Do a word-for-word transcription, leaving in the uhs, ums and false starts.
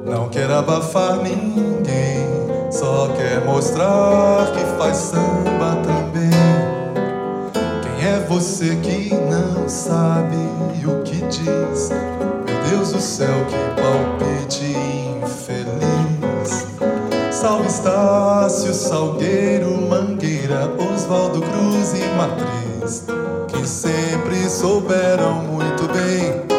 Não quer abafar ninguém, só quer mostrar que faz samba também. Quem é você que não sabe o que diz? Meu Deus do céu, que palpite infeliz. Salve Estácio, Salgueiro, Mangueira, Oswaldo Cruz e Matriz, que sempre souberam muito bem